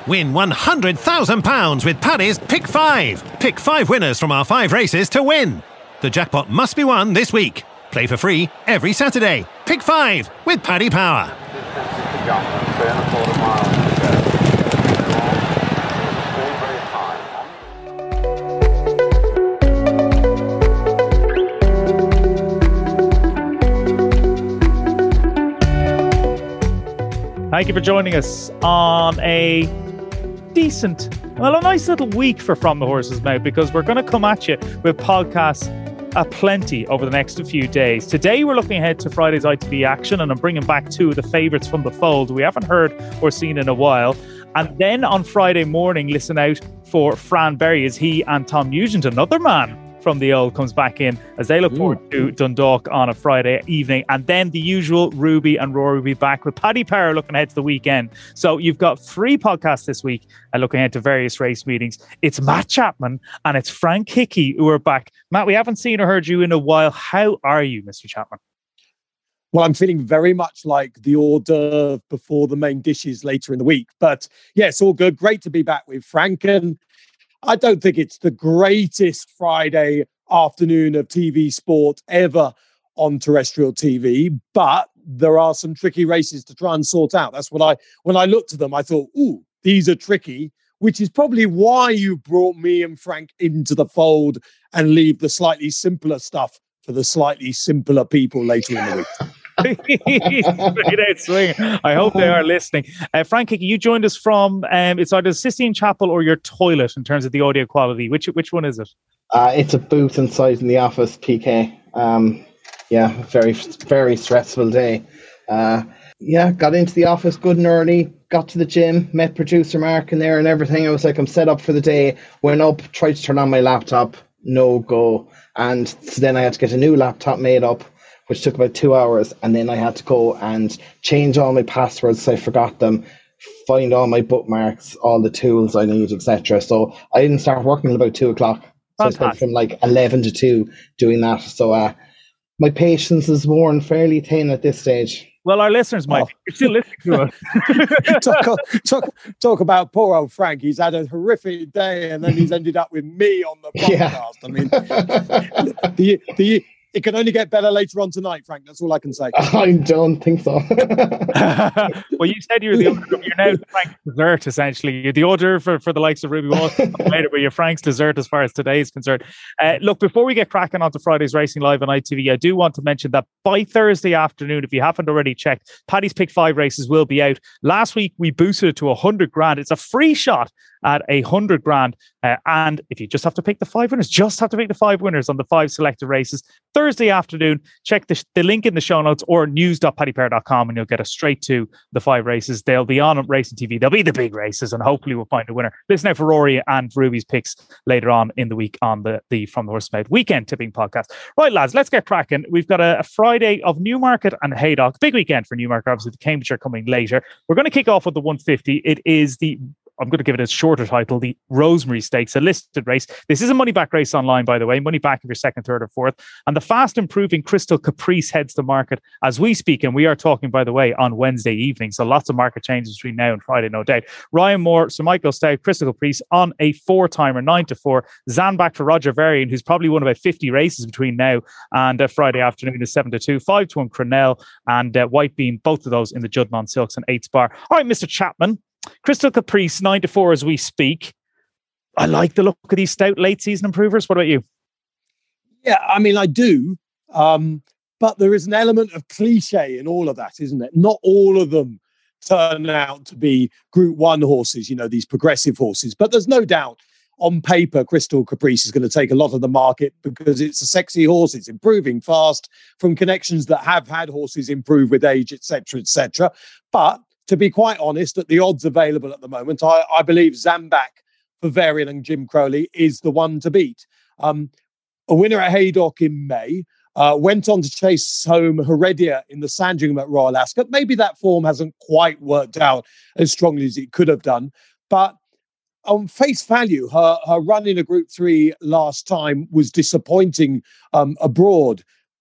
Win £100,000 with Paddy's Pick 5. Pick 5 winners from our 5 races to win. The jackpot must be won this week. Play for free every Saturday. Pick 5 with Paddy Power. Thank you for joining us on a nice little week for From the Horse's Mouth, because we're going to come at you with podcasts aplenty over the next few days. Today we're looking ahead to Friday's ITV action, and I'm bringing back 2 of the favourites from the fold we haven't heard or seen in a while. And then on Friday morning, listen out for Fran Berry as he and Tom Nugent, another man from the old, comes back in as they look forward to Dundalk on a Friday evening. And then the usual Ruby and Rory will be back with Paddy Power looking ahead to the weekend. So you've got 3 podcasts this week looking ahead to various race meetings. It's Matt Chapman and it's Frank Hickey who are back. Matt, we haven't seen or heard you in a while. How are you, Mr. Chapman? Well, I'm feeling very much like the hors d'oeuvre before the main dishes later in the week. But yes, all good. Great to be back with Frank. And I don't think it's the greatest Friday afternoon of TV sport ever on terrestrial TV, but there are some tricky races to try and sort out. That's what when I looked at them, I thought, ooh, these are tricky, which is probably why you brought me and Frank into the fold and leave the slightly simpler stuff for the slightly simpler people later in the week. Straight out swinging. I hope they are listening. Frank Hickey, you joined us from it's either Sistine Chapel or your toilet in terms of the audio quality. Which one is it? It's a booth inside in the office, PK. Very, very stressful day. Got into the office good and early, got to the gym, met producer Mark in there and everything. I was like, I'm set up for the day. Went up, tried to turn on my laptop, no go. And so then I had to get a new laptop made up, which took about 2 hours. And then I had to go and change all my passwords so I forgot them, find all my bookmarks, all the tools I need, etc. So I didn't start working until about 2 o'clock. So I spent from like 11 to 2 doing that. So my patience is worn fairly thin at this stage. Well, our listeners might be still listening to us. talk about poor old Frank. He's had a horrific day and then he's ended up with me on the podcast. Yeah. I mean, it can only get better later on tonight, Frank. That's all I can say. I don't think so. Well, you said you're now Frank's dessert, essentially. You're the order for the likes of Ruby Walsh later, but you're Frank's dessert as far as today is concerned. Look, before we get cracking onto Friday's Racing Live on ITV, I do want to mention that by Thursday afternoon, if you haven't already checked, Paddy's Pick 5 races will be out. Last week, we boosted it to 100 grand. It's a free shot at 100 grand. And if you just have to pick the 5 winners, on the 5 selected races, Thursday afternoon, check the link in the show notes or news.paddypower.com and you'll get us straight to the 5 races. They'll be on Racing TV. They'll be the big races and hopefully we'll find a winner. Listen out for Rory and Ruby's picks later on in the week on the From the Horse's Mouth weekend tipping podcast. Right, lads, let's get cracking. We've got a Friday of Newmarket and Haydock. Big weekend for Newmarket, obviously the Cambridgeshire coming later. We're going to kick off with the 150. It is I'm going to give it a shorter title, the Rosemary Stakes, a listed race. This is a money-back race online, by the way. Money back if you're second, third, or fourth. And the fast-improving Crystal Caprice heads to market as we speak. And we are talking, by the way, on Wednesday evening. So lots of market changes between now and Friday, no doubt. Ryan Moore, Sir Michael Stout, Crystal Caprice on a 4-timer, 9-4. Zan back for Roger Varian, who's probably won about 50 races between now and Friday afternoon, is 7-2. 5-1 Cronell and White Beam, both of those in the Judmont Silks and 8 Bar. All right, Mr. Chapman. Crystal Caprice, 9-4 as we speak. I like the look of these stout late season improvers. What about you? Yeah, I mean, I do. But there is an element of cliche in all of that, isn't it? Not all of them turn out to be Group 1 horses, these progressive horses. But there's no doubt on paper, Crystal Caprice is going to take a lot of the market because it's a sexy horse. It's improving fast from connections that have had horses improve with age, etc., etc. But to be quite honest, at the odds available at the moment, I believe Zambak for Varian and Jim Crowley is the one to beat. A winner at Haydock in May, went on to chase home Heredia in the Sandringham at Royal Ascot. Maybe that form hasn't quite worked out as strongly as it could have done, but on face value, her run in a Group 3 last time was disappointing abroad.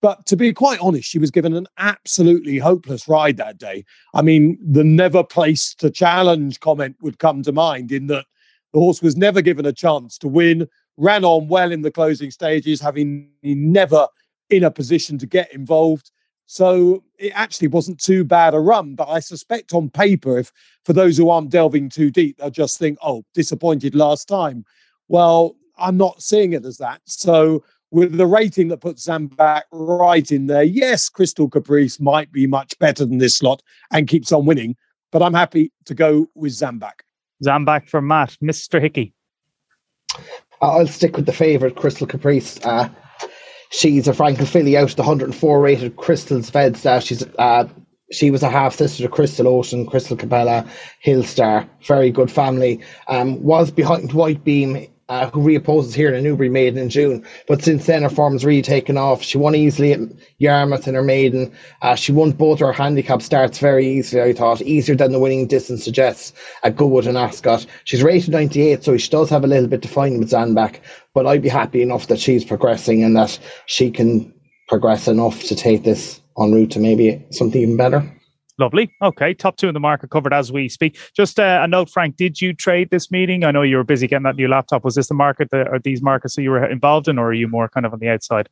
But to be quite honest, she was given an absolutely hopeless ride that day. I mean, the never placed to challenge comment would come to mind, in that the horse was never given a chance to win, ran on well in the closing stages, having never in a position to get involved. So it actually wasn't too bad a run. But I suspect on paper, if for those who aren't delving too deep, they'll just think, oh, disappointed last time. Well, I'm not seeing it as that. So with the rating that puts Zambak right in there, yes, Crystal Caprice might be much better than this slot and keeps on winning, but I'm happy to go with Zambak. Zambak for Matt. Mr. Hickey. I'll stick with the favourite, Crystal Caprice. She's a Frankel filly out of the 104 rated Crystal's Veds. She was a half sister to Crystal Ocean, Crystal Cabela, Hillstar. Very good family. Was behind White Beam, who reopposes here in a Newbury Maiden in June. But since then, her form's really taken off. She won easily at Yarmouth in her maiden. She won both her handicap starts very easily, I thought. Easier than the winning distance suggests at Goodwood and Ascot. She's rated 98, so she does have a little bit to find with Zambak. But I'd be happy enough that she's progressing and that she can progress enough to take this en route to maybe something even better. Lovely. Okay, top two in the market covered as we speak. Just a note, Frank, did you trade this meeting? I know you were busy getting that new laptop. Was this the market, or these markets that you were involved in, or are you more kind of on the outside?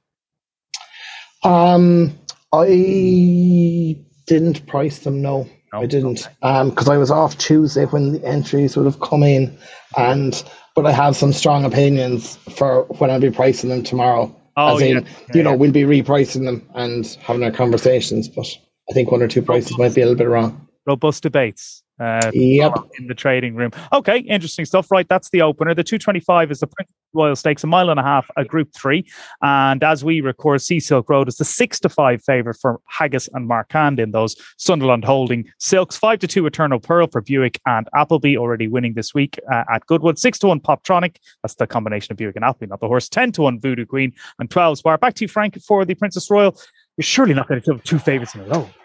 I didn't price them, no. I didn't. Because I was off Tuesday when the entries would have come in, but I have some strong opinions for when I'll be pricing them tomorrow. We'll be repricing them and having our conversations, but I think one or two prices might be a little bit wrong. Robust debates in the trading room. Okay, interesting stuff. Right, that's the opener. The 225 is the Princess Royal Stakes, 1.5 miles, a Group 3. And as we record, Sea Silk Road is the 6-5 favourite for Haggis and Marquand in those. Sunderland holding Silks, 5-2 Eternal Pearl for Buick and Appleby, already winning this week at Goodwood. 6-1 Poptronic, that's the combination of Buick and Appleby, not the horse. 10-1 Voodoo Queen and 12 Spar. Back to you, Frank, for the Princess Royal. You're surely not going to have two favourites in a row.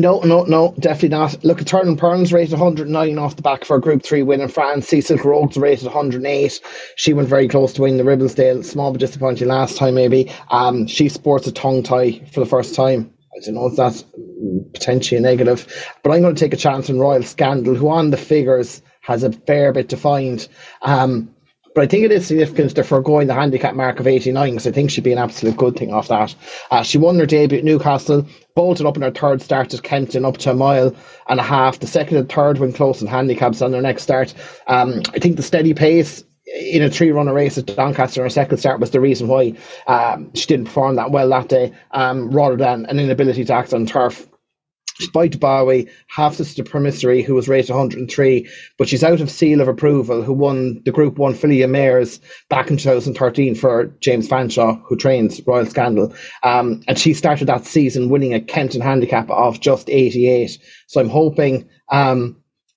No, definitely not. Look, Eternal Pearl's rated 109 off the back for a Group 3 win in France. Sea Silk Rogue's rated 108. She went very close to winning the Ribblesdale. Small but disappointing last time, maybe. She sports a tongue tie for the first time. I don't know if that's potentially a negative. But I'm going to take a chance on Royal Scandal, who on the figures has a fair bit to find. But I think it is significant they're foregoing the handicap mark of 89, because I think she'd be an absolute good thing off that. She won her debut at Newcastle, bolted up in her third start at Kempton up to 1.5 miles. The second and third went close in handicaps on their next start. I think the steady pace in a 3-runner race at Doncaster in her second start was the reason why she didn't perform that well that day, rather than an inability to act on turf. Despite Bowie, half sister Promissory, who was rated 103, but she's out of seal of approval, who won the Group 1 filly Mares back in 2013 for James Fanshawe, who trains Royal Scandal. And she started that season winning a Kenton handicap of just 88. So I'm hoping the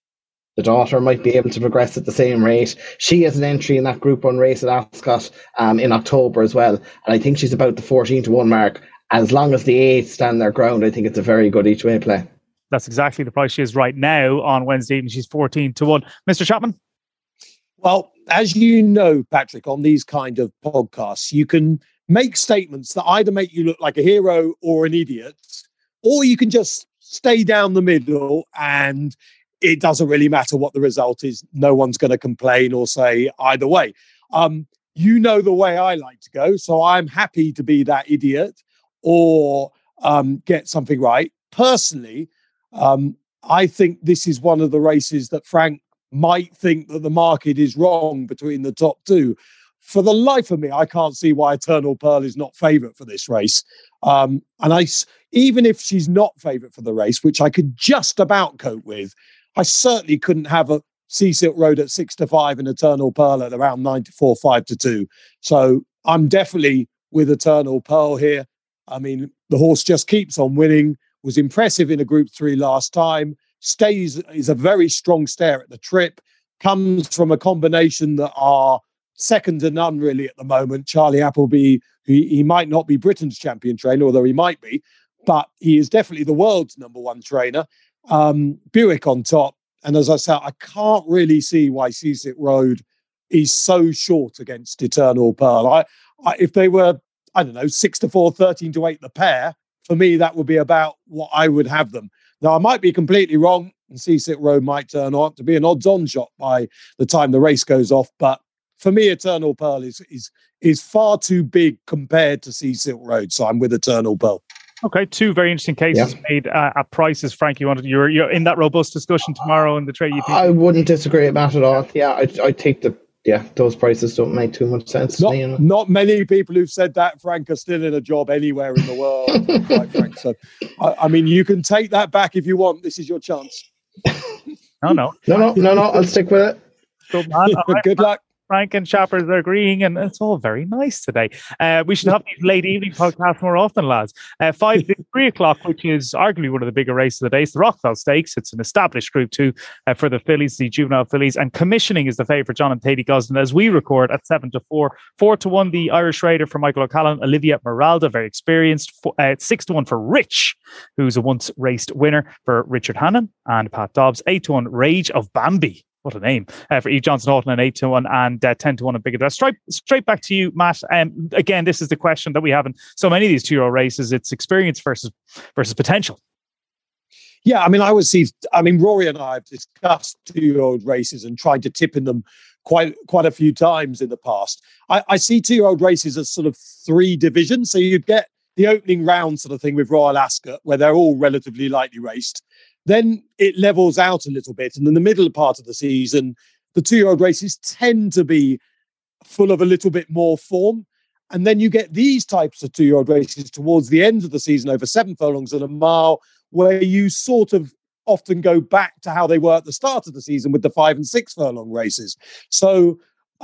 daughter might be able to progress at the same rate. She has an entry in that Group 1 race at Ascot in October as well. And I think she's about the 14-1 mark. As long as the 8 stand their ground, I think it's a very good each-way play. That's exactly the price she is right now on Wednesday evening. She's 14-1. Mr. Chapman? Well, as you know, Patrick, on these kind of podcasts, you can make statements that either make you look like a hero or an idiot, or you can just stay down the middle and it doesn't really matter what the result is. No one's going to complain or say either way. You know the way I like to go, so I'm happy to be that idiot or get something right. Personally, I think this is one of the races that Frank might think that the market is wrong between the top two. For the life of me, I can't see why Eternal Pearl is not favourite for this race. Even if she's not favourite for the race, which I could just about cope with, I certainly couldn't have a Sea Silk Road at 6-5 and Eternal Pearl at around 94, 5-2. So I'm definitely with Eternal Pearl here. I mean, the horse just keeps on winning, was impressive in a Group 3 last time, is a very strong stare at the trip, comes from a combination that are second to none really at the moment. Charlie Appleby, he might not be Britain's champion trainer, although he might be, but he is definitely the world's number one trainer. Buick on top. And as I said, I can't really see why Sea Silk Road is so short against Eternal Pearl. If they were I don't know, 6-4, 13-8 the pair, for me, that would be about what I would have them. Now, I might be completely wrong, and Seasick Road might turn out to be an odds-on shot by the time the race goes off. But for me, Eternal Pearl is far too big compared to Seasick Road. So I'm with Eternal Pearl. Okay, two very interesting cases made at prices. Frank, you're in that robust discussion tomorrow in the trade. I wouldn't disagree with that at all. Yeah, I take those prices don't make too much sense to me. Not many people who've said that, Frank, are still in a job anywhere in the world, quite frank. So, I mean, you can take that back if you want. This is your chance. No. I'll stick with it. Good man. Good luck. Frank and Chappers are agreeing, and it's all very nice today. We should have these late evening podcasts more often, lads. 5 to 3 o'clock, which is arguably one of the bigger races of the day, is the Rockfell Stakes. It's an established Group 2 for the fillies, the juvenile fillies, and commissioning is the favourite, John and Thady Gosden, as we record at 7-4. 4-1, the Irish Raider for Michael O'Callaghan, Olivia Meralda, very experienced. 6-1 for Rich, who's a once raced winner, for Richard Hannon and Pat Dobbs. 8-1, Rage of Bambi. What a name for Eve Johnson-Houghton, and 8-1 and 10-1 and bigger. Straight back to you, Matt. Again, this is the question that we have in so many of these 2-year-old races. It's experience versus potential. Yeah, I mean, Rory and I have discussed 2-year-old races and tried to tip in them quite a few times in the past. I see 2-year-old races as sort of 3 divisions. So you'd get the opening round sort of thing with Royal Ascot, where they're all relatively lightly raced. Then it levels out a little bit. And in the middle part of the season, the 2-year-old races tend to be full of a little bit more form. And then you get these types of 2-year-old races towards the end of the season over 7 furlongs and a mile, where you sort of often go back to how they were at the start of the season with the 5 and 6 furlong races. So,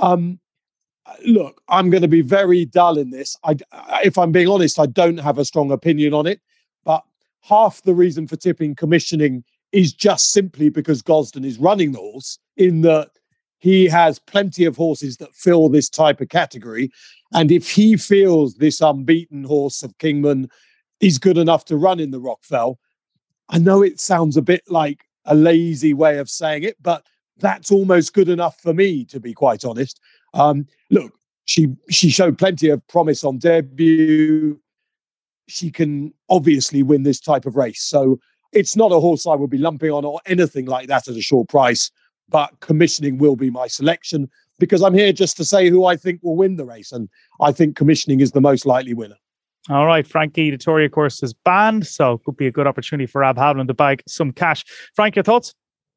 look, I'm going to be very dull in this. If I'm being honest, I don't have a strong opinion on it. But half the reason for tipping commissioning is just simply because Gosden is running the horse, in that he has plenty of horses that fill this type of category. And if he feels this unbeaten horse of Kingman is good enough to run in the Rockfell, I know it sounds a bit like a lazy way of saying it, but that's almost good enough for me, to be quite honest. Look, she showed plenty of promise on debut. She can obviously win this type of race. So it's not a horse I would be lumping on or anything like that at a short price, but commissioning will be my selection, because I'm here just to say who I think will win the race. And I think commissioning is the most likely winner. All right, Frankie, the Tory, of course, is banned, so it could be a good opportunity for Ab Havlin to bag some cash. Frank, your thoughts?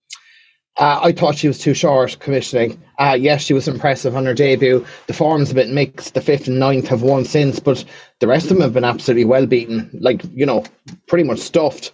I thought she was too short commissioning. Yes, she was impressive on her debut. The form's a bit mixed. The 5th and 9th have won since, but the rest of them have been absolutely well beaten. Pretty much stuffed.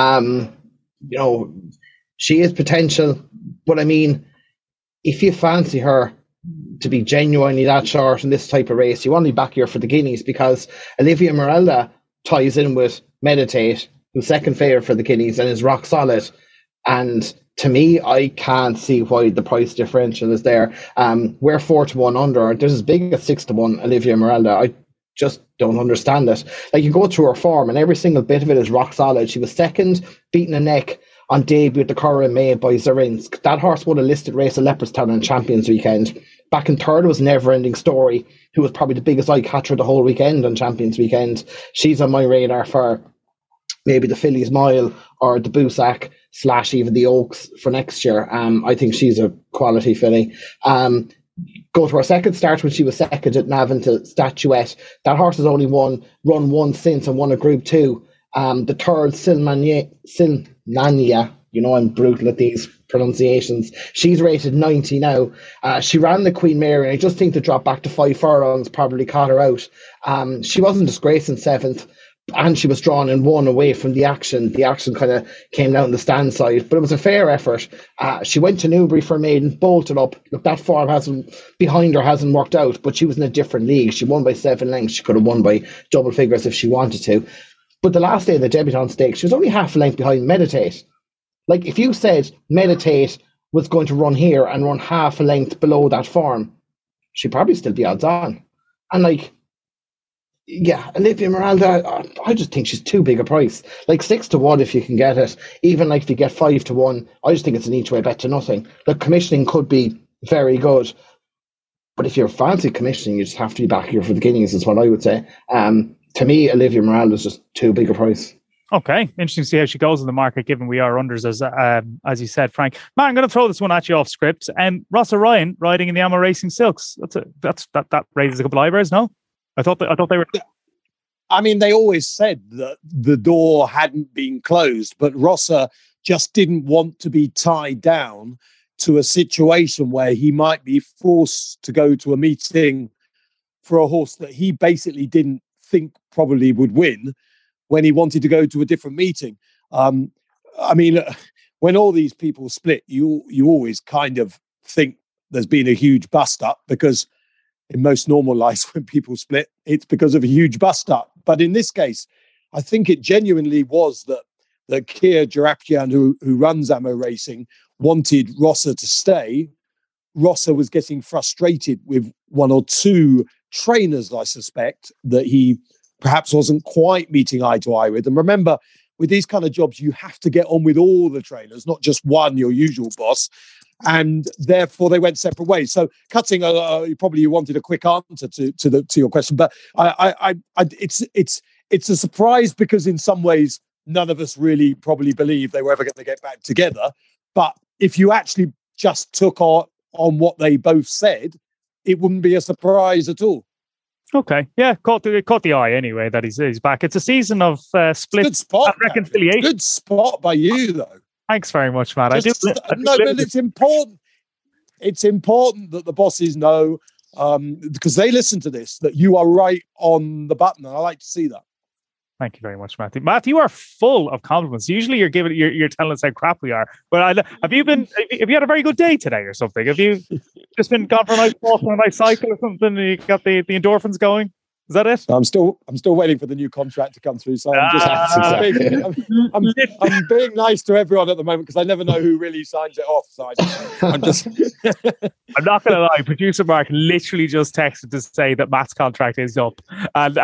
She is potential, but I mean, if you fancy her to be genuinely that short in this type of race, you want to be back here for the Guineas, because Olivia Meralda ties in with Meditate, who's second favourite for the Guineas and is rock solid. And to me, I can't see why the price differential is there. We're 4-1 under. There's as big as 6-1 Olivia Meralda. I just don't understand it. Like, you go through her form and every single bit of it is rock solid. She was second, beating a neck on debut at the Curragh May by Zarinsk. That horse won a listed race at Leopardstown on Champions Weekend. Back in third was Never Ending Story, who was probably the biggest eye catcher the whole weekend on Champions Weekend. She's on my radar for maybe the Fillies Mile or the Busac / even the Oaks for next year. I think she's a quality filly. Go to her second start when she was second at Navan to Statuette. That horse has only run one since and won a Group 2. The third, Silnania, I'm brutal at these pronunciations. She's rated 90 now. She ran the Queen Mary, and I just think the drop back to 5 furlongs probably caught her out. She wasn't disgraced in 7th, and she was drawn in 1 away from the action. The action kind of came down the stand side, but it was a fair effort. She went to Newbury for maiden, bolted up. Look, that form behind her hasn't worked out, but she was in a different league. She won by 7 lengths. She could have won by double figures if she wanted to. But the last day of the debutante stakes, she was only half a length behind Meditate. Like, if you said Meditate was going to run here and run half a length below that form, she'd probably still be odds on. And Olivia Meralda, I just think she's too big a price. 6-1 if you can get it. Even if you get 5-1, I just think it's an each way bet to nothing. The commissioning could be very good. But if you're fancy commissioning, you just have to be back here for the guineas, is what I would say. To me, Olivia Morel is just too big a price. Okay, interesting to see how she goes in the market, given we are unders, as you said, Frank. Man, I'm going to throw this one at you off script. Ross O'Ryan riding in the Amo Racing Silks. That raises a couple of eyebrows. No, I thought they were. I mean, they always said that the door hadn't been closed, but Rosser just didn't want to be tied down to a situation where he might be forced to go to a meeting for a horse that he basically didn't think probably would win when he wanted to go to a different meeting. I mean, when all these people split, you always kind of think there's been a huge bust up, because in most normal lives, when people split, it's because of a huge bust up. But in this case, I think it genuinely was that Kia Joorabchian, who runs Amo Racing, wanted Rosser to stay. Rosser was getting frustrated with one or two trainers, I suspect, that he perhaps wasn't quite meeting eye to eye with. And remember, with these kind of jobs, you have to get on with all the trainers, not just one, your usual boss. And therefore, they went separate ways. So, cutting, you wanted a quick answer to your question, but it's a surprise, because in some ways, none of us really probably believed they were ever going to get back together. But if you actually just took on what they both said, it wouldn't be a surprise at all. Okay, yeah, caught the eye anyway that he's back. It's a season of split Good spot, and reconciliation. Good spot by you, though. Thanks very much, Matt. But it's important. It's important that the bosses know, because they listen to this, that you are right on the button, and I like to see that. Thank you very much, Matthew. Matt, you are full of compliments. Usually, you're telling us how crap we are. But have you had a very good day today or something? Have you just been gone for a nice walk or a nice cycle or something? And you got the endorphins going? Is that it? I'm still waiting for the new contract to come through. So I'm being nice to everyone at the moment, because I never know who really signs it off. So I'm not going to lie. Producer Mark literally just texted to say that Matt's contract is up, and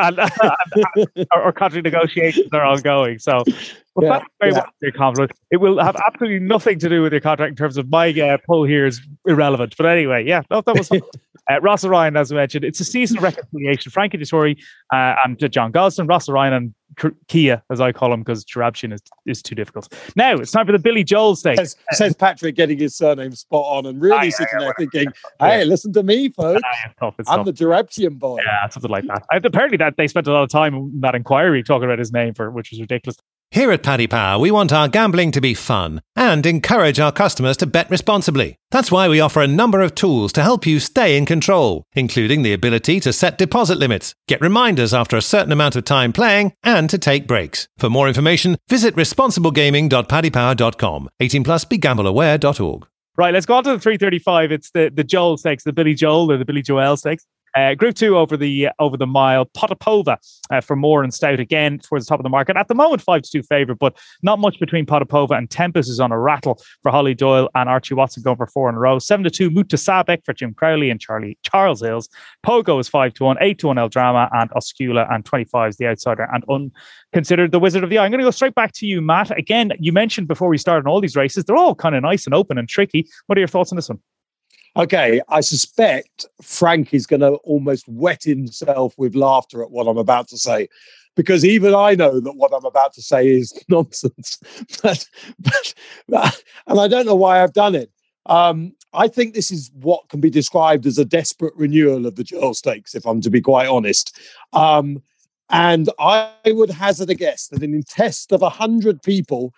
our contract negotiations are ongoing. So. Well, thank you very much for your compliment. It will have absolutely nothing to do with your contract in terms of my pull here is irrelevant. But anyway, that was Ross O'Ryan, as I mentioned. It's a season of reconciliation. Frankie Dettori and John Gosden, Ross O'Ryan and Kia, as I call him, because Joorabchian is too difficult. Now, it's time for the Billy Joel Stakes. Says Patrick, getting his surname spot on and really sitting there thinking, hey, listen to me, folks. I'm the Joorabchian boy. Yeah, something like that. Apparently that they spent a lot of time in that inquiry talking about his name, which was ridiculous. Here at Paddy Power, we want our gambling to be fun and encourage our customers to bet responsibly. That's why we offer a number of tools to help you stay in control, including the ability to set deposit limits, get reminders after a certain amount of time playing, and to take breaks. For more information, visit responsiblegaming.paddypower.com. 18 plus, begambleaware.org. Right, let's go on to the 335. It's the Joel Stakes, the Billy Joel or the Billy Joel Stakes. Group 2 over the mile, Potapova for Moore and Stout again towards the top of the market. At the moment, 5-2 favourite, but not much between Potapova and Tempest is on a rattle for Holly Doyle and Archie Watson going for 4 in a row. 7-2 Mutasabek for Jim Crowley and Charles Hills. Pogo is 5-1, 8-1 El Drama and Oscula, and 25 is the outsider and unconsidered the Wizard of the Eye. I'm going to go straight back to you, Matt. Again, you mentioned before we started all these races, they're all kind of nice and open and tricky. What are your thoughts on this one? Okay, I suspect Frank is going to almost wet himself with laughter at what I'm about to say, because even I know that what I'm about to say is nonsense. But and I don't know why I've done it. I think this is what can be described as a desperate renewal of the Joel Stakes, if I'm to be quite honest. And I would hazard a guess that in a test of 100 people,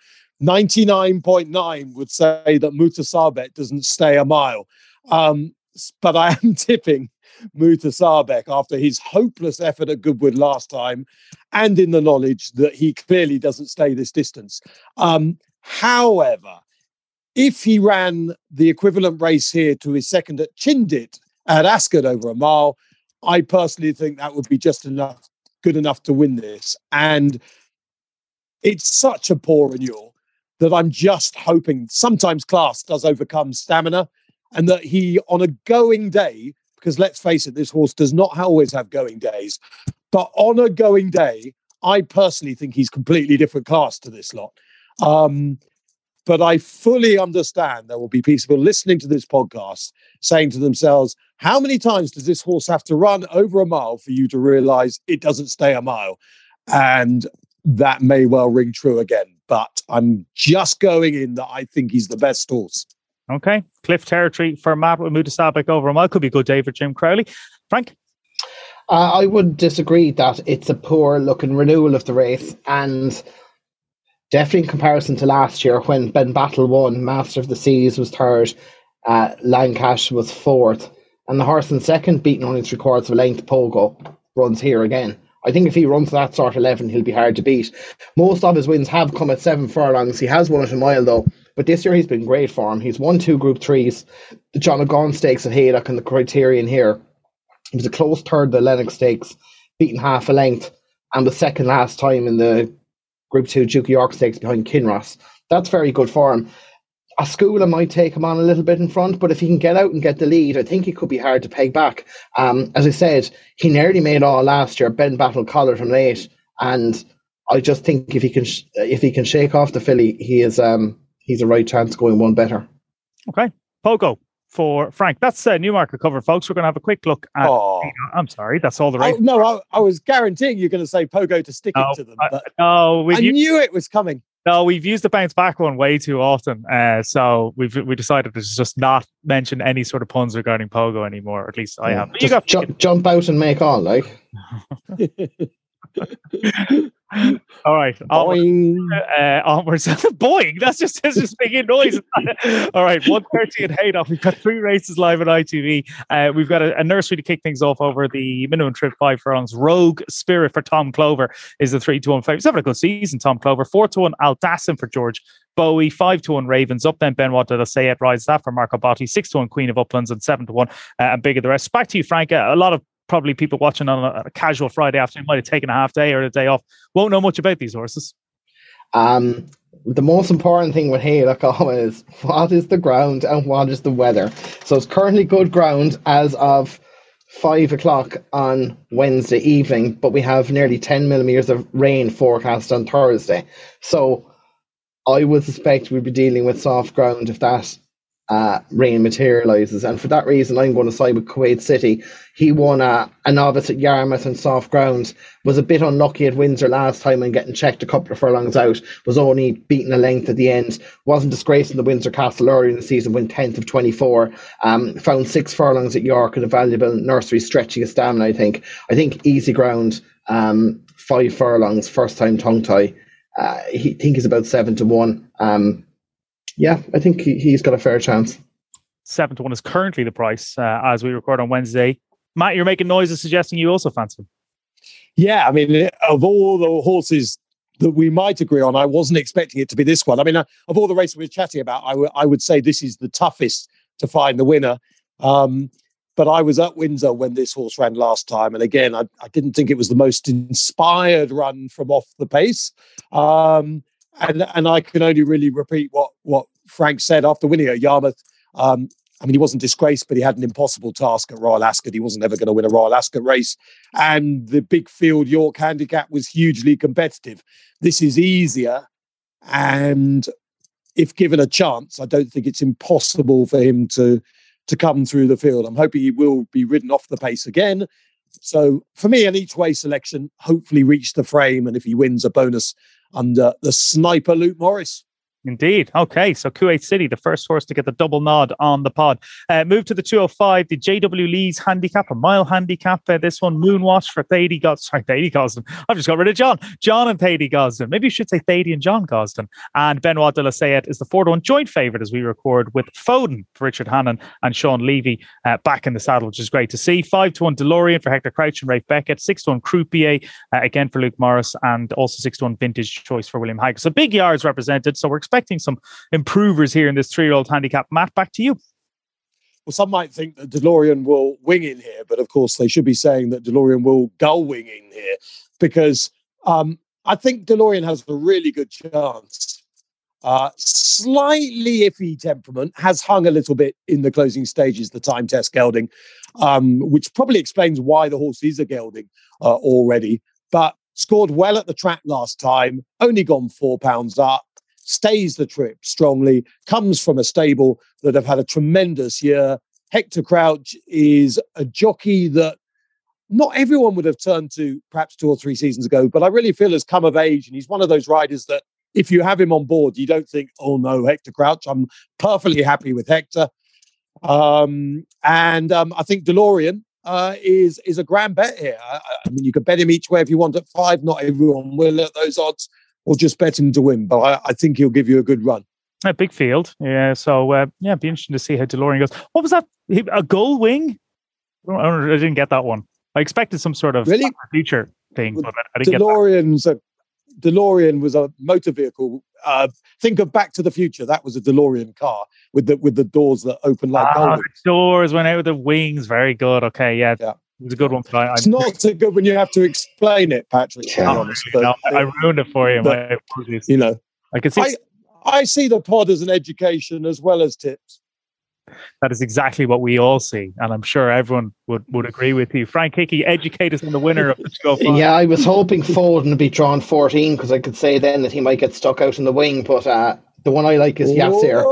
99.9 would say that Mutasabek doesn't stay a mile. But I am tipping Mutasabek after his hopeless effort at Goodwood last time, and in the knowledge that he clearly doesn't stay this distance. However, if he ran the equivalent race here to his second at Chindit at Ascot over a mile, I personally think that would be just good enough to win this. And it's such a poor renewal that I'm just hoping sometimes class does overcome stamina, and that he, on a going day, because let's face it, this horse does not always have going days, but on a going day, I personally think he's completely different class to this lot. But I fully understand there will be people listening to this podcast saying to themselves, how many times does this horse have to run over a mile for you to realise it doesn't stay a mile? And that may well ring true again. But I'm just going in that I think he's the best horse. Okay. Cliff territory for Matt with Mutasabik over a mile. Could be a good day for Jim Crowley. Frank? I would disagree that it's a poor looking renewal of the race, and definitely in comparison to last year when Ben Battle won, Master of the Seas was third, Lancash was fourth, and the horse in second, beaten only 3/4 of a length, Pogo, runs here again. I think if he runs that sort of 11, he'll be hard to beat. Most of his wins have come at 7 furlongs. He has won at a mile though, but this year he's been great for him. He's won 2 Group 3s, the John O'Gaunt Stakes at Haydock and the Criterion here. He was a close third of the Lennox Stakes, beaten half a length, and was second last time in the Group 2 Duke of York Stakes behind Kinross. That's very good for him. Ascula might take him on a little bit in front, but if he can get out and get the lead, I think he could be hard to peg back. As I said, he nearly made all last year. Ben Battle collared him late, and I just think if he can shake off the filly, he's a right chance going one better. Okay, Pogo for Frank. That's Newmarket cover, folks. We're going to have a quick look at. Oh. I'm sorry, that's all the right. I was guaranteeing you're going to say Pogo to stick it to them. But I knew it was coming. No, we've used the bounce back one way too often, so we decided to just not mention any sort of puns regarding Pogo anymore. At least I have. Just jump out and make all like. All right, onwards. Boing. That's just making noise. All right, 1:30 at Haydock. We've got 3 races live on ITV. We've got a nursery to kick things off over the minimum trip 5 furlongs. Rogue Spirit for Tom Clover is the 3-1 favourite. He's having a good season, Tom Clover. 4-1 Aldassin for George Bowie. 5-1 Ravens. Up then Benoit de la Sayette rides that for Marco Botti. 6-1 Queen of Uplands and 7-1 and Big of the Rest. Back to you, Frank. A lot of probably people watching on a casual Friday afternoon might have taken a half day or a day off. Won't know much about these horses. The most important thing with Haydock is what is the ground and what is the weather. So it's currently good ground as of 5 o'clock on Wednesday evening, but we have nearly 10 millimetres of rain forecast on Thursday. So I would suspect we'd be dealing with soft ground if that rain materialises, and for that reason I'm going to side with Kuwait City. He won a novice at Yarmouth on soft ground, was a bit unlucky at Windsor last time and getting checked a couple of furlongs out, was only beaten a length at the end, wasn't disgracing the Windsor Castle earlier in the season, went 10th of 24, found 6 furlongs at York and a valuable nursery stretching his stamina. I think easy ground, 5 furlongs, first time tongue tie. He think he's about 7-1. Yeah, I think he's got a fair chance. 7-1 is currently the price as we record on Wednesday. Matt, you're making noises suggesting you also fancy him. Yeah, I mean, of all the horses that we might agree on, I wasn't expecting it to be this one. I mean, of all the races we're chatting about, I would say this is the toughest to find the winner. But I was at Windsor when this horse ran last time. And again, I didn't think it was the most inspired run from off the pace. And I can only really repeat what Frank said after winning at Yarmouth. I mean, he wasn't disgraced, but he had an impossible task at Royal Ascot. He wasn't ever going to win a Royal Ascot race. And the big field York handicap was hugely competitive. This is easier. And if given a chance, I don't think it's impossible for him to come through the field. I'm hoping he will be ridden off the pace again. So for me, an each way selection, hopefully reach the frame. And if he wins, a bonus under the sniper Luke Morris. Indeed. Okay, so Kuwait City, the first horse to get the double nod on the pod. Move to the 205, the JW Lees handicap, a mile handicap. This one, Moonwatch for Thady Gosden. I've just got rid of John and Thady Gosden. Maybe you should say Thady and John Gosden. And Benoit de la Sayette is the 4-1 joint favourite as we record, with Foden for Richard Hannon and Sean Levy back in the saddle, which is great to see. 5-1 DeLorean for Hector Crouch and Rafe Beckett. 6-1 Croupier again for Luke Morris, and also 6-1 Vintage Choice for William Haggard. So big yards represented. So we're expecting some improvers here in this 3-year-old handicap. Matt, back to you. Well, some might think that DeLorean will wing in here, but of course they should be saying that DeLorean will gull wing in here, because I think DeLorean has a really good chance. Slightly iffy temperament, has hung a little bit in the closing stages, the time test gelding, which probably explains why the horse is a gelding already, but scored well at the track last time, only gone £4 up. stays the trip strongly, comes from a stable that have had a tremendous year. Hector Crouch is a jockey that not everyone would have turned to perhaps 2 or 3 seasons ago, but I really feel has come of age. And he's one of those riders that if you have him on board, you don't think, oh no, Hector Crouch. I'm perfectly happy with Hector. I think DeLorean is a grand bet here. I mean, you could bet him each way if you want at 5. Not everyone will at those odds, or just bet him to win. But I think he'll give you a good run. A big field. Yeah. So, it'd be interesting to see how DeLorean goes. What was that? A gull wing? I didn't get that one. I expected some sort of future thing, but I didn't get that. DeLorean was a motor vehicle. Think of Back to the Future. That was a DeLorean car with the doors that open like gold. The doors went out with the wings. Very good. Okay, yeah. It was a good one. It's not so good when you have to explain it, Patrick. To be honest, but, I ruined it for you. My apologies. I can see. I see the pod as an education as well as tips. That is exactly what we all see, and I'm sure everyone would agree with you. Frank Hickey, educate us on the winner of the 205. Yeah, I was hoping Foden would be drawn 14 because I could say then that he might get stuck out in the wing, but the one I like is Yassir.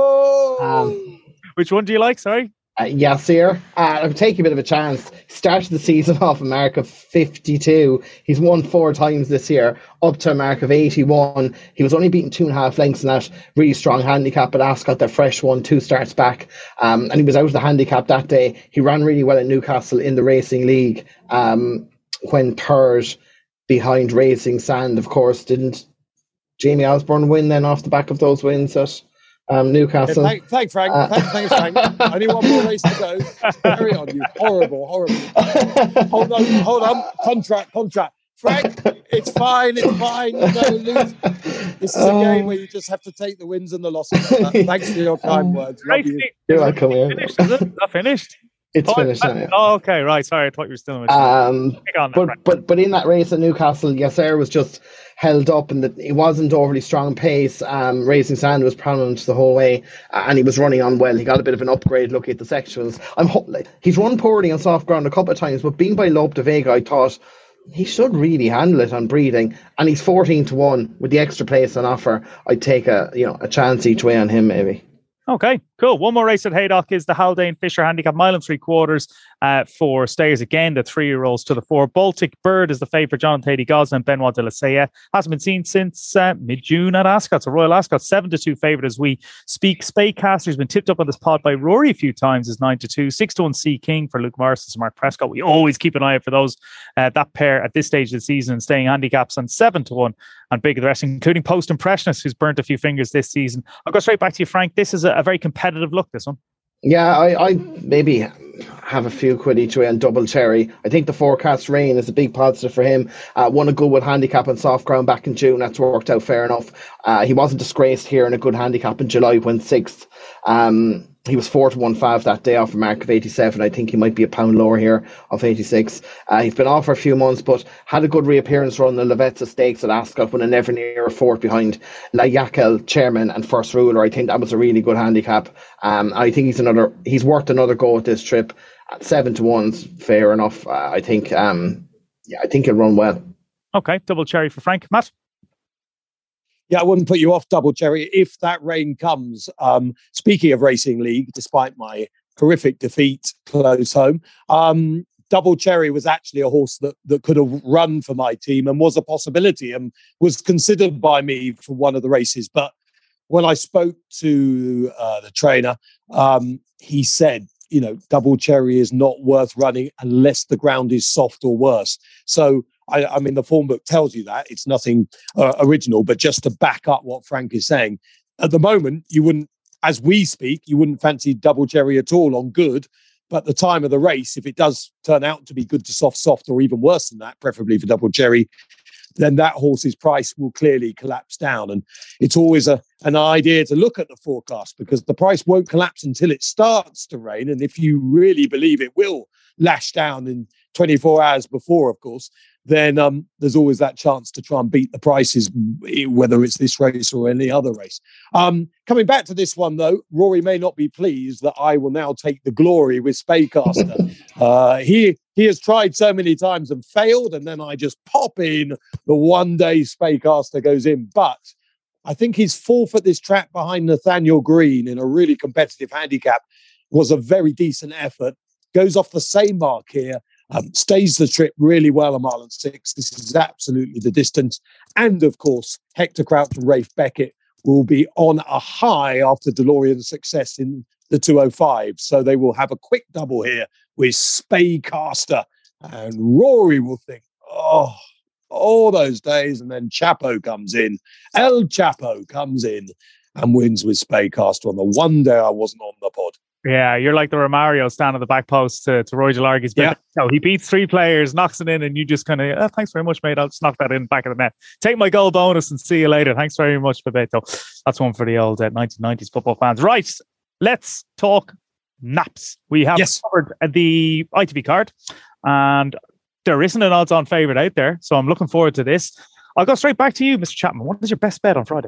Which one do you like? Sorry? Yassir. I'm taking a bit of a chance. He started the season off a mark of 52. He's won 4 times this year, up to a mark of 81. He was only beaten 2.5 lengths in that really strong handicap at Ascot, that fresh one, 2 starts back. And he was out of the handicap that day. He ran really well at Newcastle in the Racing League when third behind Racing Sand. Of course, didn't Jamie Osborne win then off the back of those wins at Newcastle? Thanks, Frank. Thanks, Frank. Only one more race to go. Carry on, you horrible. Hold on. Contract. Frank, it's fine. No lose. This is a game where you just have to take the wins and the losses. Thanks for your kind words. Love you. You're welcome. Finished, is it? Not finished? It's finished now. Oh, okay, right. Sorry, I thought you were still in it. But in that race at Newcastle, Yassir was just held up, and it wasn't overly strong pace. Racing Sand was prominent the whole way, and he was running on well. He got a bit of an upgrade looking at the sectionals. He's run poorly on soft ground a couple of times, but being by Lope de Vega, I thought he should really handle it on breeding. And he's 14-1 with the extra place on offer. I'd take a chance each way on him, maybe. Okay, cool. One more race at Haydock is the Haldane Fisher Handicap 1.75 for stayers again, the 3-year-olds to the 4. Baltic Bird is the favourite. Jonathan Thady Gosling, Benoit de la Salle. Hasn't been seen since mid-June at Ascot. So Royal Ascot, 7-2 favourite as we speak. Spaycaster's been tipped up on this pod by Rory a few times, is 9-2. 6-1 Sea King for Luke Morris and Mark Prescott. We always keep an eye out for those, that pair at this stage of the season and staying handicaps, and 7-1 and big of the rest, including Post Impressionist, who's burnt a few fingers this season. I'll go straight back to you, Frank. This is a very competitive look, this one. Yeah, I maybe have a few quid each way on Double Cherry. I think the forecast rain is a big positive for him. Won a Goodwood handicap on soft ground back in June. That's worked out fair enough. He wasn't disgraced here in a good handicap in July, went 6th. He was 4-1.5 that day off a mark of 87. I think he might be a pound lower here of 86. He's been off for a few months, but had a good reappearance run the Lavezza Stakes at Ascot, when a never near a 4th behind La Yakel, Chairman and First Ruler. I think that was a really good handicap. I think he's worth another go at this trip. At 7-1's fair enough. I think he'll run well. Okay, Double Cherry for Frank. Matt? Yeah, I wouldn't put you off Double Cherry if that rain comes. Speaking of Racing League, despite my horrific defeat close home, Double Cherry was actually a horse that could have run for my team and was a possibility and was considered by me for one of the races. But when I spoke to the trainer, he said, Double Cherry is not worth running unless the ground is soft or worse. So, I mean, the form book tells you that. It's nothing original, but just to back up what Frank is saying, at the moment, you wouldn't, as we speak, you wouldn't fancy Double Cherry at all on good. But the time of the race, if it does turn out to be good to soft, or even worse than that, preferably for Double Cherry, then that horse's price will clearly collapse down. And it's always an idea to look at the forecast, because the price won't collapse until it starts to rain. And if you really believe it will lash down in 24 hours before, of course, then there's always that chance to try and beat the prices, whether it's this race or any other race. Coming back to this one, though, Rory may not be pleased that I will now take the glory with Spaycaster. He has tried so many times and failed, and then I just pop in the one day Spaycaster goes in. But I think his fourth at this track behind Nathaniel Green in a really competitive handicap was a very decent effort. Goes off the same mark here. Stays the trip really well a mile and 6. This is absolutely the distance. And of course, Hector Crouch and Rafe Beckett will be on a high after DeLorean's success in the 205. So they will have a quick double here with Spaycaster. And Rory will think, oh, all those days. And then Chapo comes in. El Chapo comes in and wins with Spaycaster on the one day I wasn't on the pod. Yeah, you're like the Romario stand on the back post to Roy Gelargi's. Yeah. No, he beats 3 players, knocks it in, and you just kind of, thanks very much, mate. I'll just knock that in back of the net. Take my goal bonus and see you later. Thanks very much, Bebeto. That's one for the old 1990s football fans. Right, let's talk naps. We have covered the ITV card, and there isn't an odds-on favourite out there, so I'm looking forward to this. I'll go straight back to you, Mr. Chapman. What is your best bet on Friday?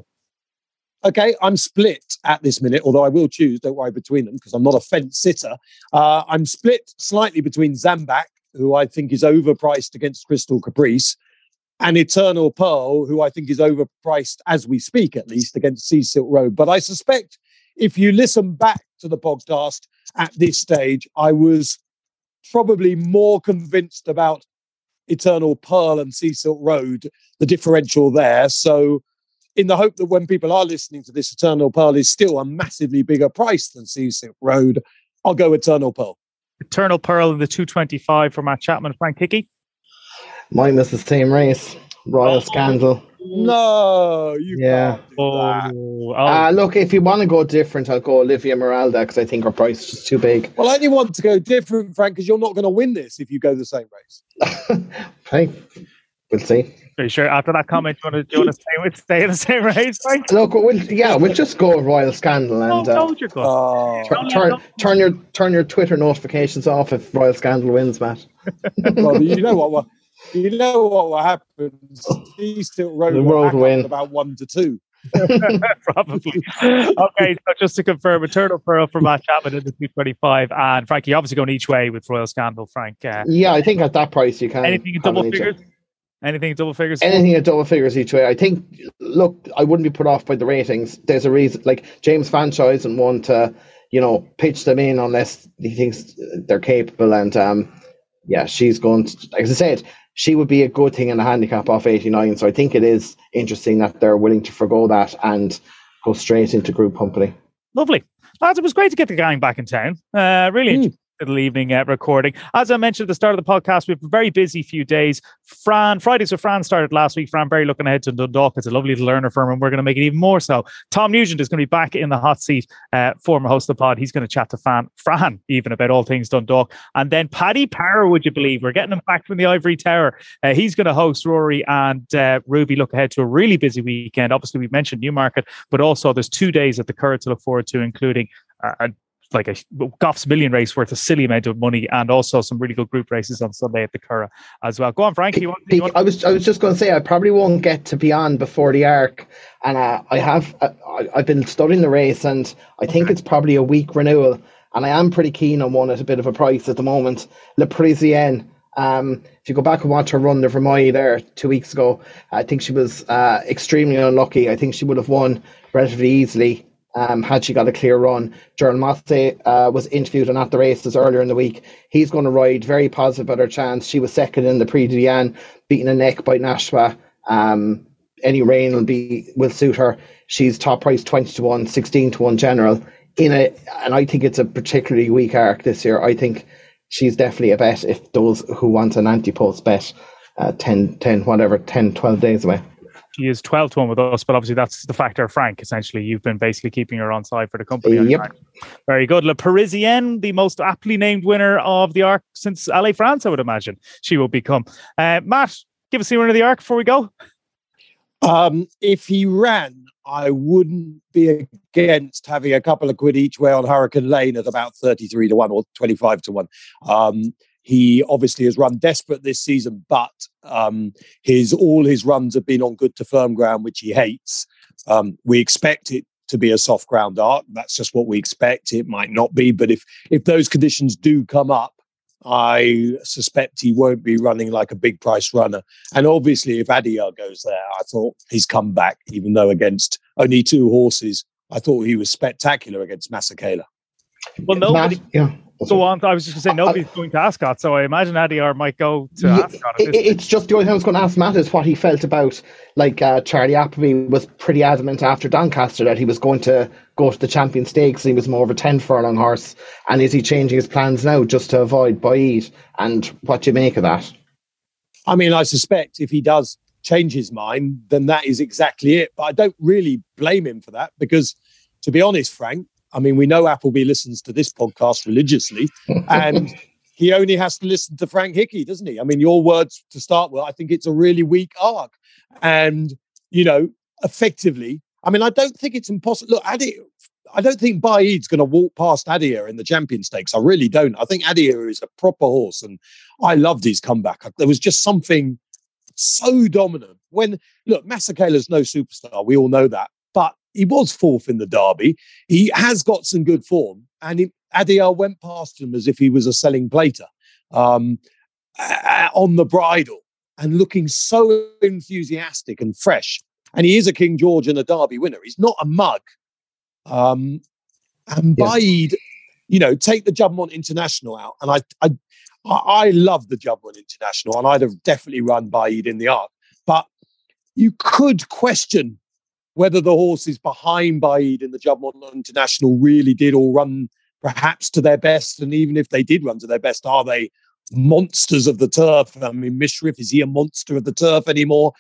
Okay, I'm split at this minute, although I will choose, don't worry, between them, because I'm not a fence sitter. I'm split slightly between Zambak, who I think is overpriced against Crystal Caprice, and Eternal Pearl, who I think is overpriced, as we speak at least, against Sea Silk Road. But I suspect if you listen back to the podcast at this stage, I was probably more convinced about Eternal Pearl and Sea Silk Road, the differential there. So in the hope that when people are listening to this, Eternal Pearl is still a massively bigger price than Sea Silk Road, I'll go Eternal Pearl. Eternal Pearl in the 225 for Matt Chapman. Frank Hickey? Mine was the same race. Royal Scandal. No, you can't do that. Look, if you want to go different, I'll go Olivia Meralda because I think her price is just too big. Well, I only want to go different, Frank, because you're not going to win this if you go the same race. Hey, we'll see. Are you sure after that comment you want to stay in the same race, Frank? Look, we'll just go Royal Scandal and turn your Twitter notifications off if Royal Scandal wins, Matt. Well, you know what will happen? Sea Silk Road will win about 1-2. Probably. Okay, so just to confirm, Eternal Pearl for Matt Chapman in the 225, and Frank, you're obviously going each way with Royal Scandal, Frank. Yeah, I think at that price you can. Anything in double figures? Anything in double figures? Anything in double figures each way. I think, look, I wouldn't be put off by the ratings. There's a reason, like James Fanshawe isn't one to, pitch them in unless he thinks they're capable. And she's going to, like I said, she would be a good thing in a handicap off 89. So I think it is interesting that they're willing to forgo that and go straight into group company. Lovely. Lads, it was great to get the gang back in town. Really enjoyed little evening recording. As I mentioned at the start of the podcast, we have a very busy few days. Fridays with Fran started last week. Fran Berry looking ahead to Dundalk. It's a lovely little learner firm, and we're going to make it even more so. Tom Nugent is going to be back in the hot seat, former host of the pod. He's going to chat to Fran even about all things Dundalk. And then Paddy Power, would you believe? We're getting him back from the Ivory Tower. He's going to host Rory and Ruby. Look ahead to a really busy weekend. Obviously, we've mentioned Newmarket, but also there's 2 days at the Curragh to look forward to, including a Goff's Million race worth a silly amount of money, and also some really good group races on Sunday at the Curragh as well. Go on, Frank. I was just going to say I probably won't get to Beyond before the Arc, and I've been studying the race, and I think it's probably a week renewal, and I am pretty keen on one at a bit of a price at the moment. Le Parisienne. If you go back and watch her run the Vermoy there 2 weeks ago, I think she was extremely unlucky. I think she would have won relatively easily. Had she got a clear run. Gerald Massey was interviewed and at the races earlier in the week. He's going to ride, very positive about her chance. She was second in the Prix de Diane, beaten a neck by Nashwa. Any rain will suit her. She's top price 20-1, 16-1 general. And I think it's a particularly weak Arc this year. I think she's definitely a bet if those who want an anti-post bet 10, 12 days away. She is 12-1 with us, but obviously that's the factor, Frank. Essentially, you've been basically keeping her on side for the company. Yep. Very good. Le Parisienne, the most aptly named winner of the Arc since LA France, I would imagine she will become. Matt, give us the winner of the Arc before we go. If he ran, I wouldn't be against having a couple of quid each way on Hurricane Lane at about 33-1 or 25-1. He obviously has run desperate this season, but all his runs have been on good to firm ground, which he hates. We expect it to be a soft ground Arc. That's just what we expect. It might not be, but if those conditions do come up, I suspect he won't be running like a big price runner. And obviously, if Adyar goes there, I thought he's come back, even though against only 2 horses, I thought he was spectacular against Masekela. Well, nobody. Go on. I was just going to say nobody's going to Ascot, so I imagine Adyar might go to Ascot. It's just the only thing I was going to ask Matt is what he felt about, like Charlie Appleby was pretty adamant after Doncaster that he was going to go to the Champion Stakes. He was more of a 10 furlong horse, and is he changing his plans now just to avoid Baaeed? And what do you make of that? I mean, I suspect if he does change his mind, then that is exactly it. But I don't really blame him for that because, to be honest, Frank, I mean, we know Appleby listens to this podcast religiously, and he only has to listen to Frank Hickey, doesn't he? I mean, your words to start with, I think it's a really weak arc. And, you know, effectively, I mean, I don't think it's impossible. Look, I don't think Baaeed's going to walk past Adyar in the Champion Stakes. I really don't. I think Adyar is a proper horse, and I loved his comeback. There was just something so dominant. When, look, Masekela's no superstar. We all know that. But he was 4th in the Derby. He has got some good form. And Adyar went past him as if he was a selling plater on the bridle and looking so enthusiastic and fresh. And he is a King George and a Derby winner. He's not a mug. And Baaeed, you know, take the Jubbmontt International out. And I love the Jubbmontt International. And I'd have definitely run Baaeed in the Arc. But you could question whether the horses behind Baaeed in the Jubbmontt International really did all run perhaps to their best. And even if they did run to their best, are they monsters of the turf? I mean, Mishriff, is he a monster of the turf anymore?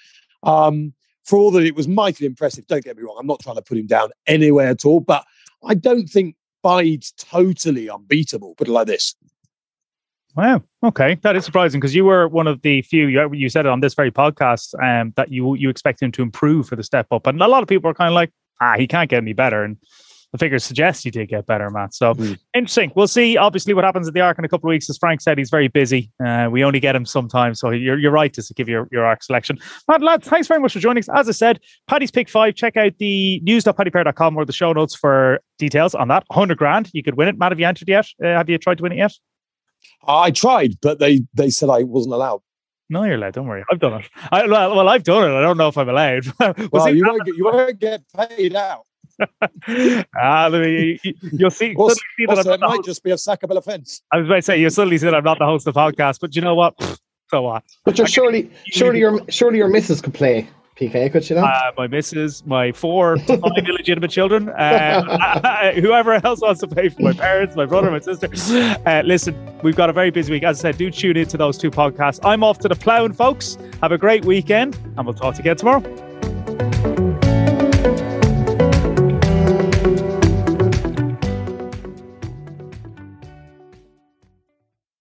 For all that it was mightily impressive, don't get me wrong, I'm not trying to put him down anywhere at all, but I don't think Baaeed's totally unbeatable, put it like this. Wow. Okay. That is surprising because you were one of the few, you said it on this very podcast, that you expect him to improve for the step up. And a lot of people are kind of like, he can't get any better. And the figures suggest he did get better, Matt. So interesting. We'll see obviously what happens at the Arc in a couple of weeks. As Frank said, he's very busy. We only get him sometimes. So you're right to give your Arc selection. Matt, lads, thanks very much for joining us. As I said, Paddy's Pick 5, check out the news.paddypower.com or the show notes for details on that. 100 grand. You could win it. Matt, have you entered yet? Have you tried to win it yet? I tried, but they said I wasn't allowed. No, you're allowed. Don't worry. I've done it. Well, I've done it. I don't know if I'm allowed. Well, you won't get paid out. You'll see. Also, it might just be a sackable offence. I was about to say, you suddenly said I'm not the host of the podcast, but you know what? So what? But surely your missus could play. PK, could you not? My missus, my 4 to 5 illegitimate children, whoever else wants to pay for my parents, my brother, my sister. Listen, we've got a very busy week. As I said, do tune into those 2 podcasts. I'm off to the ploughing, folks. Have a great weekend, and we'll talk to you again tomorrow.